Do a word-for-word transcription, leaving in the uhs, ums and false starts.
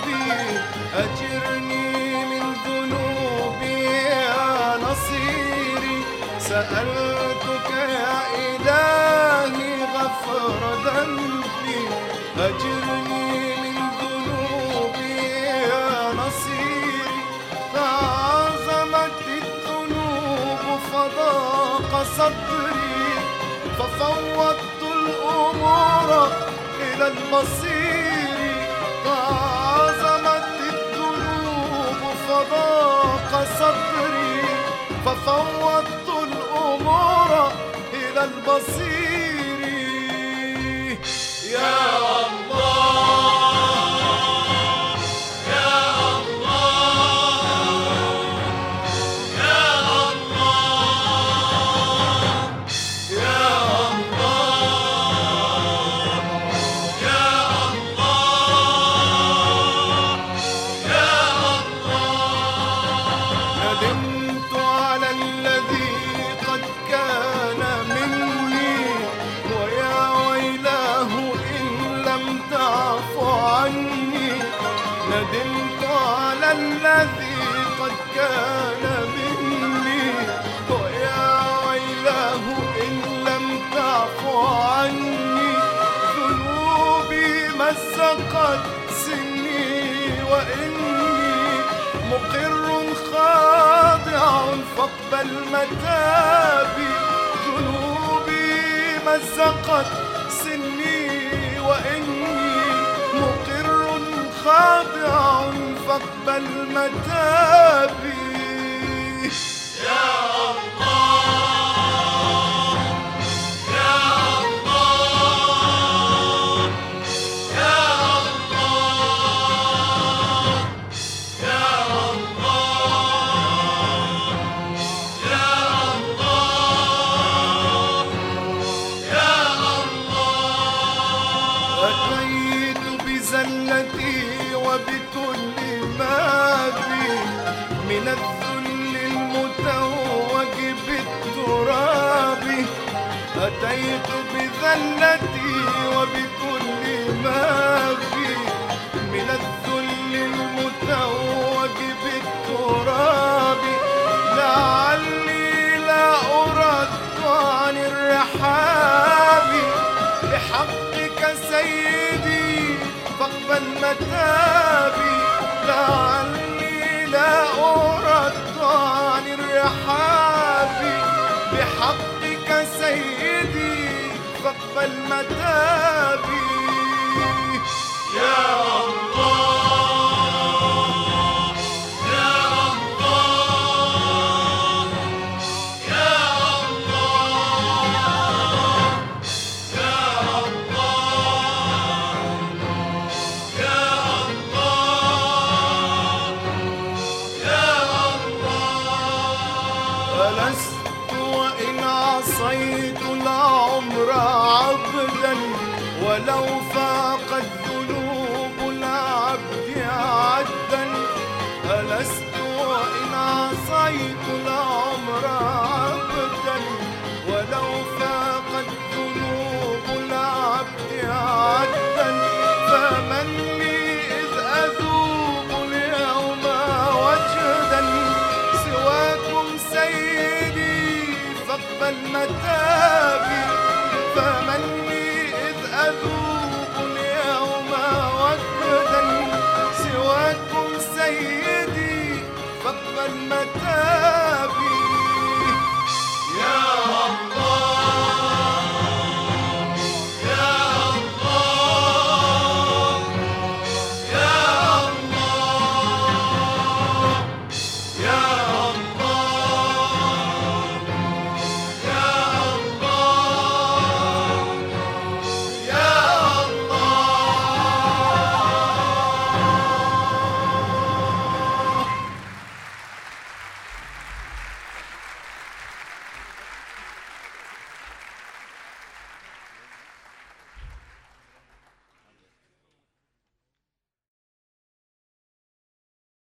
ذنبي أجرني من ذنوبي يا نصيري. سألتك يا إلهي غفر ذنبي أجرني من ذنوبي يا نصيري. تعظمت الذنوب فضاق صدري ففوضت الأمور إلى المصير. تعظمت الذنوب فضاق صدري ففوضت الأمور إلى المصير. يا الله ندمت على الذي قد كان مني ويا ويلاه إن لم تعف عني. ذنوبي مزقت سني وإني مقر خاضع فاقبل متابي. ذنوبي مزقت سني وإني مقر خاضع فاقبل متابي. يا الله يا الله يا الله يا الله يا الله. أتيت بزلتي وبكل ما بي من الذل المتوج بالتراب. أتيت بذلتي وبكل ما بي من الذل المتوج بالتراب. لعلي لا أرد عن الرحاب بحقك سيدي فاقبل متابي. لعلي لا أرد عن الرحاب بحقك سيدي فاقبل متابي. يا الله لست وإن عصيت العمر عبدا ولو فاقت ذنوب العبد عدا. ألست وإن عصيت